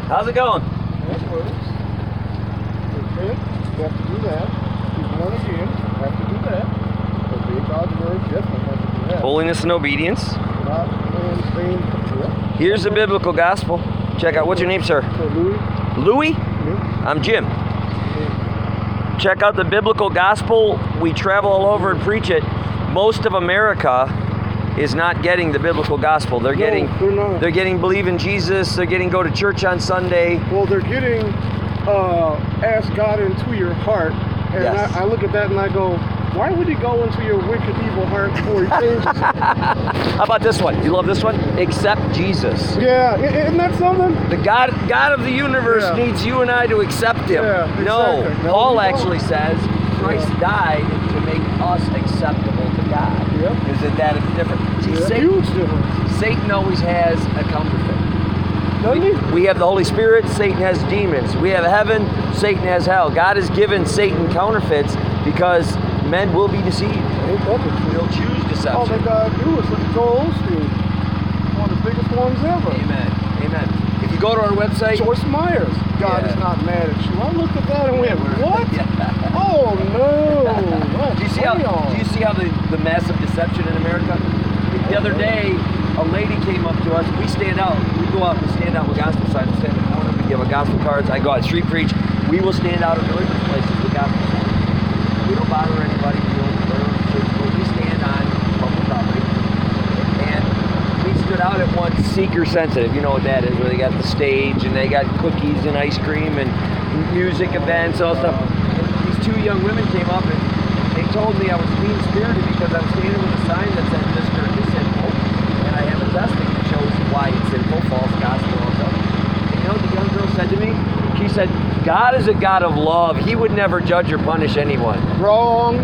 How's it going? That works. Repent, you have to do that. Be born again, you have to do that. Obey God's word, definitely have to do that. Holiness and obedience. Not anything. Yeah. Here's the biblical gospel. Check out, what's your name, sir? So Louis? Louis? Yeah. I'm Jim. Check out the biblical gospel. We travel all over and preach it. Most of America is not getting the biblical gospel. They're getting believe in Jesus. They're getting go to church on Sunday. Well, they're getting ask God into your heart. And Yes. I look at that and I go, why would he go into your wicked, evil heart before he changes it? How about this one? You love this one? Accept Jesus. Yeah, isn't that something? The God of the universe Yeah. needs you and I to accept him. Yeah, No, exactly. No, Paul we don't. actually says Christ died to make us acceptable to God. Yep. Isn't that different? See, Yeah, Satan, huge difference. Satan always has a counterfeit. Doesn't he? We have the Holy Spirit, Satan has demons. We have heaven, Satan has hell. God has given Satan counterfeits because men will be deceived. Ain't that the truth? They'll choose All they deception. gotta do is look at Joel Osteen, one of the biggest ones ever. Amen. Amen. If you go to our website, Joyce Myers, God Yeah. is not mad at you. I looked at that and went, what? Yeah. Oh no! Do you see how the massive deception in America? The other day, a lady came up to us. We stand out. We go out and stand out with gospel signs. We stand in the corner. We give out gospel cards. I go out street preach. We will stand out in religious places with gospel signs. We don't bother anybody. We don't church, but we stand on public property. And we stood out at one Seeker Sensitive. You know what that is, where they got the stage and they got cookies and ice cream and music events and all stuff. These two young women came up and they told me I was mean-spirited because I was standing with a sign that said Mr. is sinful, and I have a testing that shows why it's sinful, false gospel, and all stuff. And you know what the young girl said to me? She said, God is a God of love. He would never judge or punish anyone. Wrong.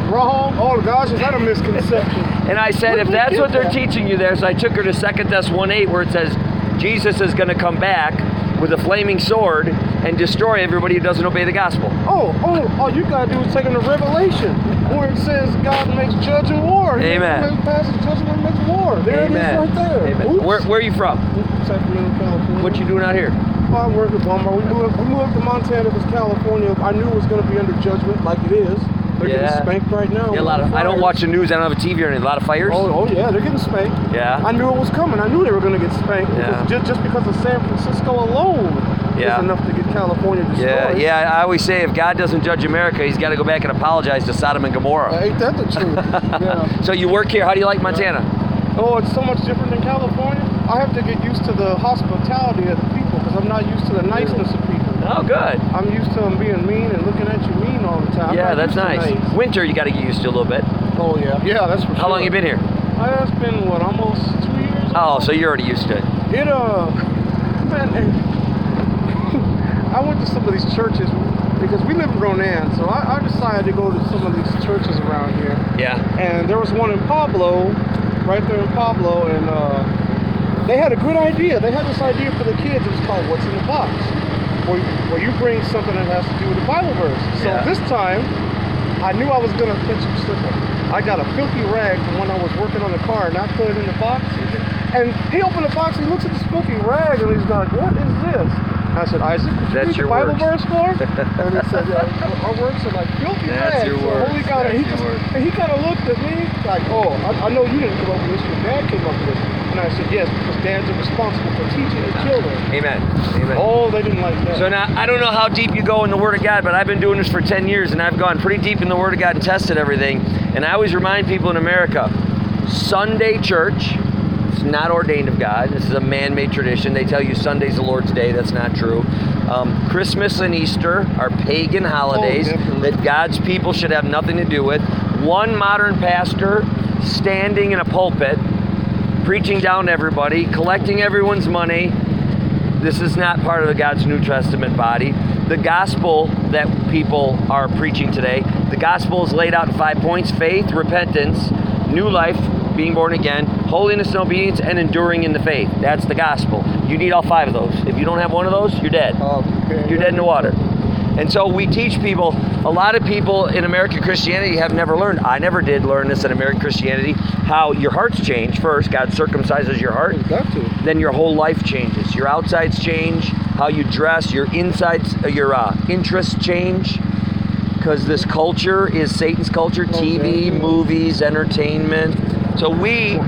Oh gosh, is that a misconception? And I said, Where if did they that's get what they're that? teaching you there, so I took her to 2 Thess 1:8 where it says, Jesus is going to come back with a flaming sword and destroy everybody who doesn't obey the gospel. All you gotta do is take them to Revelation, where it says God makes judge and war. Amen. He passes judgment and makes war. There it is right there. Amen. Oops. Where are you from? Sacramento, California. What you doing out here? I work at Walmart. We moved to Montana because California, I knew it was going to be under judgment like it is. They're getting spanked right now. Yeah, I don't watch the news. I don't have a TV or anything. A lot of fires. Oh yeah, they're getting spanked. Yeah. I knew it was coming. I knew they were going to get spanked. Yeah. Just because of San Francisco alone is enough to get California destroyed. Yeah. I always say if God doesn't judge America, He's got to go back and apologize to Sodom and Gomorrah. Ain't that the truth? Yeah. So you work here. How do you like Montana? Oh, it's so much different than California. I have to get used to the hospitality of the people because I'm not used to the niceness of people. Oh, good. I'm used to them being mean and looking at you mean all the time. Yeah, that's nice. Winter, you got to get used to a little bit. Oh yeah, that's for sure. How long you been here? It's been almost 2 years. Oh, so you're already used to it. Man, I went to some of these churches because we live in Ronan, so I decided to go to some of these churches around here. Yeah. And there was one in Pablo, right there in Pablo, and they had a good idea. They had this idea for the kids. It was called What's in the Box, where you bring something that has to do with the Bible verse. So this time, I knew I was going to catch some slip up. I got a filthy rag from when I was working on the car, and I put it in the box. And he opened the box, and he looks at this filthy rag, and he's like, what is this? I said, Isaac, did you That's read your the Bible works. verse for? And he said, yeah, our works are like filthy That's rags. your So works. holy God. That's your works. And he kind of looked at me like, oh, I know you didn't come up with this. Your dad came up with this. And I said, yes, because dads are responsible for teaching their children. Amen. Amen. Oh, they didn't like that. So now, I don't know how deep you go in the Word of God, but I've been doing this for 10 years, and I've gone pretty deep in the Word of God and tested everything. And I always remind people in America, Sunday church, it's not ordained of God. This is a man-made tradition. They tell you Sunday's the Lord's Day. That's not true. Christmas and Easter are pagan holidays that God's people should have nothing to do with. One modern pastor standing in a pulpit, preaching down to everybody, collecting everyone's money. This is not part of God's New Testament body. The gospel that people are preaching today, the gospel is laid out in 5 points: faith, repentance, new life, being born again, holiness and obedience, and enduring in the faith. That's the gospel. You need all 5 of those. If you don't have one of those, you're dead. Okay. You're dead in the water. And so we teach people, a lot of people in American Christianity have never learned, I never did learn this in American Christianity, how your heart's changed. First, God circumcises your heart. You've got to. Then your whole life changes. Your outsides change, how you dress, your insides, your interests change. Because this culture is Satan's culture, TV, movies, entertainment. So Well,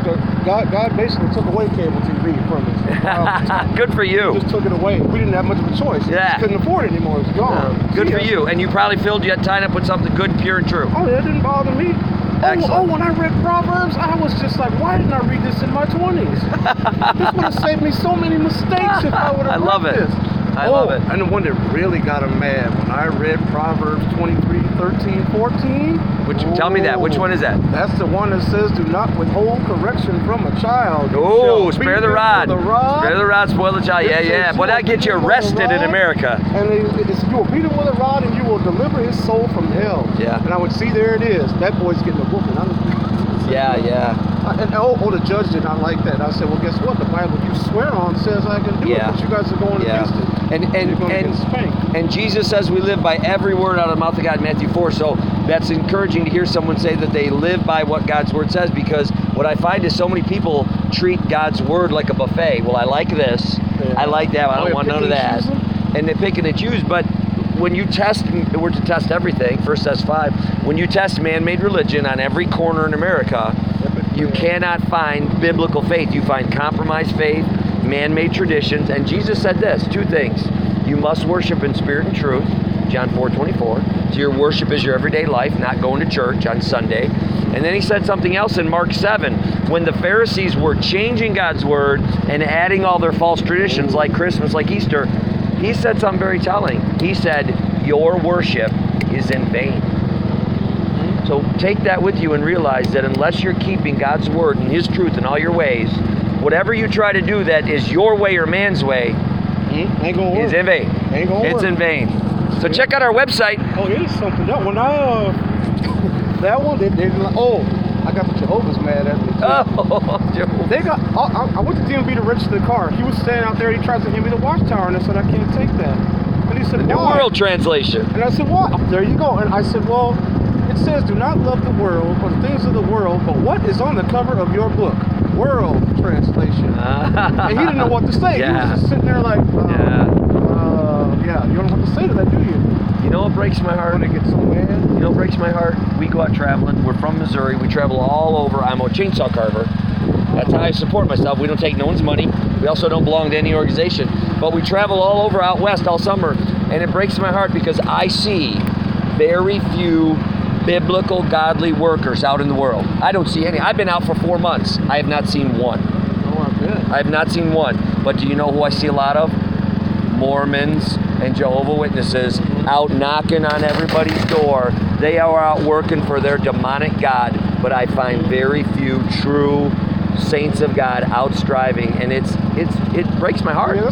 God basically took away cable TV from us. good for you. He just took it away. We didn't have much of a choice. Yeah. We couldn't afford it anymore. It was gone. Good See for ya. you. And you probably filled you tied up with something good, pure, and true. Oh, that didn't bother me. Excellent. When I read Proverbs, I was just like, why didn't I read this in my 20s? This would have saved me so many mistakes if I would have I love read it. this. I love it. And the one that really got him mad, when I read Proverbs 23, 13, 14. Tell me that. Which one is that? That's the one that says, do not withhold correction from a child. You Oh, shall spare beat the them rod. with the rod. Spare the rod, spoil the child. Yeah, It yeah. says Boy, you that will gets you beat him with arrested the in rod. America. And you will beat him with a rod and you will deliver his soul from hell. Yeah. And I would see, there it is. That boy's getting a whooping. Yeah, yeah. The judge did not like that. I said, well, guess what? The Bible you swear on says I can do Yeah. it, but you guys are going Yeah. against it. You're going to get spanked. And Jesus says we live by every word out of the mouth of God, Matthew 4. So that's encouraging to hear someone say that they live by what God's word says, because what I find is so many people treat God's word like a buffet. Well, I like this. Yeah. I like that. I don't want none of that. And they pick and choose. But when you test, we're to test everything, 1 Thess 5. When you test man-made religion on every corner in America, you cannot find biblical faith. You find compromised faith, man-made traditions. And Jesus said this, two things. You must worship in spirit and truth, John 4:24. So your worship is your everyday life, not going to church on Sunday. And then he said something else in Mark 7. When the Pharisees were changing God's word and adding all their false traditions like Christmas, like Easter, he said something very telling. He said, your worship is in vain. So take that with you and realize that unless you're keeping God's word and his truth in all your ways, whatever you try to do that is your way or man's way Ain't gonna work. is in vain. Ain't gonna It's work. in vain. So check out our website. Oh, it is something. That one, that one, they didn't like. Oh, I got the Jehovah's mad at me too. Oh, They got. I went to DMV to register the car. He was standing out there. He tried to hand me the watchtower, and I said I can't take that. And he said, New why? World Translation. And I said, well, there you go. And I said, well, it says, do not love the world or the things of the world, but what is on the cover of your book? World Translation. And he didn't know what to say. Yeah. He was just sitting there like, yeah, you don't know what to say to that, do you? You know what breaks my heart? When they get so mad. You know what breaks my heart? We go out traveling. We're from Missouri. We travel all over. I'm a chainsaw carver. That's how I support myself. We don't take no one's money. We also don't belong to any organization. But we travel all over out west all summer. And it breaks my heart because I see very few biblical, godly workers out in the world. I don't see any. I've been out for 4 months. I have not seen one. Oh, I bet. I have not seen one. But do you know who I see a lot of? Mormons and Jehovah's Witnesses out knocking on everybody's door. They are out working for their demonic God, but I find very few true saints of God out striving, and it breaks my heart. Yeah,